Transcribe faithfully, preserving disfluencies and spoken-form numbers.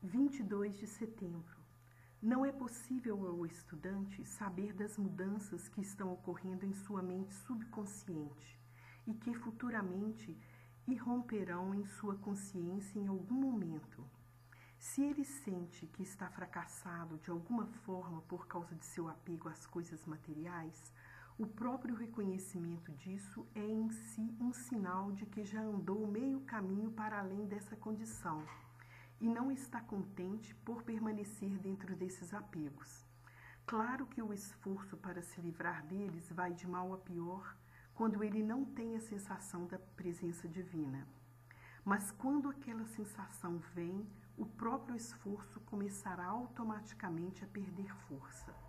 vinte e dois de setembro. Não é possível ao estudante saber das mudanças que estão ocorrendo em sua mente subconsciente e que futuramente irromperão em sua consciência em algum momento. Se ele sente que está fracassado de alguma forma por causa de seu apego às coisas materiais, o próprio reconhecimento disso é em si um sinal de que já andou meio caminho para além dessa condição e não está contente por permanecer dentro desses apegos. Claro que o esforço para se livrar deles vai de mal a pior quando ele não tem a sensação da presença divina. Mas quando aquela sensação vem, o próprio esforço começará automaticamente a perder força.